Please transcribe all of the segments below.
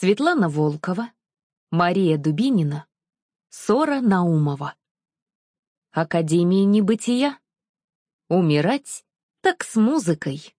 Светлана Волкова, Мария Дубинина, Сора Наумова. Академия небытия. Умирать так с музыкой.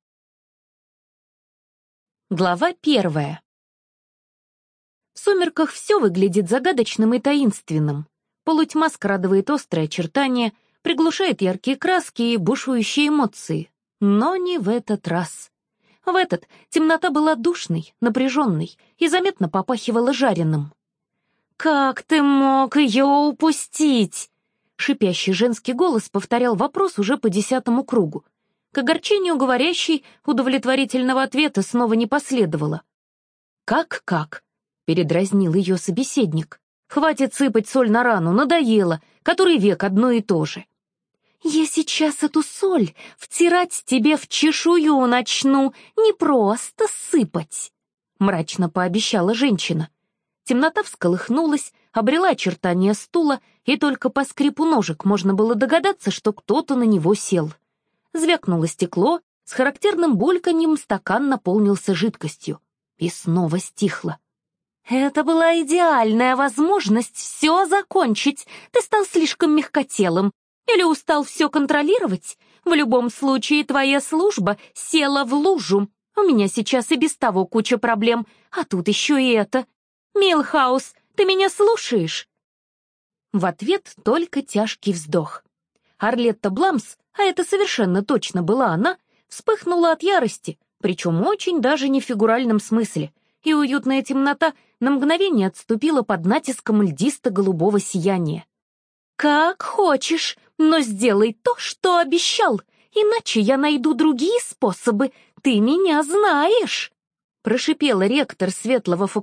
Глава 1. В сумерках все выглядит загадочным и таинственным. Полутьма скрадывает острые очертания, приглушает яркие краски и бушующие эмоции. Но не в этот раз. В этот темнота была душной, напряженной и заметно попахивала жареным. «Как ты мог ее упустить?» Шипящий женский голос повторял вопрос уже по 10-му кругу. К огорчению говорящей удовлетворительного ответа снова не последовало. «Как?» — передразнил ее собеседник. «Хватит сыпать соль на рану, надоело, который век одно и то же». «Я сейчас эту соль втирать тебе в чешую начну, не просто сыпать», — мрачно пообещала женщина. Темнота всколыхнулась, обрела очертания стула, и только по скрипу ножек можно было догадаться, что кто-то на него сел. Звякнуло стекло, с характерным бульканьем стакан наполнился жидкостью. И снова стихло. «Это была идеальная возможность все закончить. Ты стал слишком мягкотелым. Или устал все контролировать? В любом случае, твоя служба села в лужу. У меня сейчас и без того куча проблем, а тут еще и это. Милхаус, ты меня слушаешь?» В ответ только тяжкий вздох. Арлетта Бламс, а это совершенно точно была она, вспыхнула от ярости, причем очень даже не в фигуральном смысле, и уютная темнота на мгновение отступила под натиском льдисто-голубого сияния. «Как хочешь, но сделай то, что обещал, иначе я найду другие способы, ты меня знаешь», прошипела ректор Светлого факультета